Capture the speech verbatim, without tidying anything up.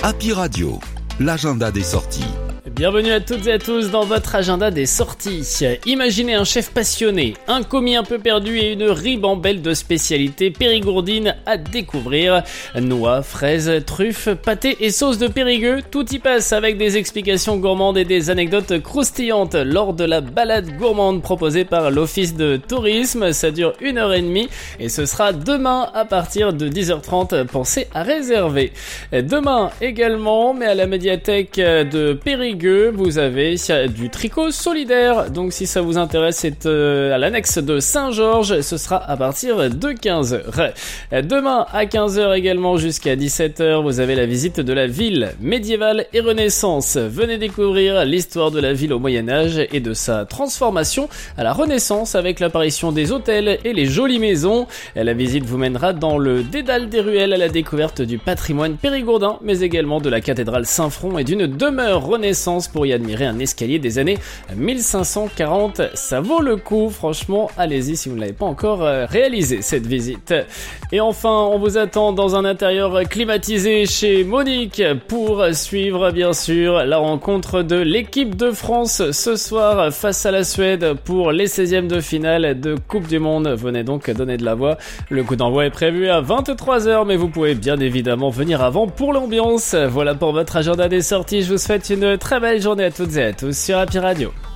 Happy Radio, l'agenda des sorties. Bienvenue à toutes et à tous dans votre agenda des sorties. Imaginez un chef passionné, un commis un peu perdu et une ribambelle de spécialités périgourdines à découvrir. Noix, fraises, truffes, pâtés et sauces de Périgueux, tout y passe avec des explications gourmandes et des anecdotes croustillantes lors de la balade gourmande proposée par l'Office de tourisme. Ça dure une heure et demie et ce sera demain à partir de dix heures trente. Pensez à réserver. Demain également, mais à la médiathèque de Périgueux, vous avez du tricot solidaire, donc si ça vous intéresse, c'est euh, à l'annexe de Saint-Georges, ce sera à partir de quinze heures. Demain à quinze heures également jusqu'à dix-sept heures, vous avez la visite de la ville médiévale et Renaissance. Venez découvrir l'histoire de la ville au Moyen-Âge et de sa transformation à la Renaissance avec l'apparition des hôtels et les jolies maisons. La visite vous mènera dans le dédale des ruelles à la découverte du patrimoine périgourdin, mais également de la cathédrale Saint-Front et d'une demeure Renaissance pour y admirer un escalier des années mille cinq cent quarante. Ça vaut le coup, franchement, allez-y si vous ne l'avez pas encore réalisé cette visite. Et enfin, on vous attend dans un intérieur climatisé chez Monique pour suivre bien sûr la rencontre de l'équipe de France ce soir face à la Suède pour les seizièmes de finale de Coupe du Monde. Venez donc donner de la voix. Le coup d'envoi est prévu à vingt-trois heures, mais vous pouvez bien évidemment venir avant pour l'ambiance. Voilà pour votre agenda des sorties. Je vous souhaite une très belle journée à toutes et à tous sur Happy Radio.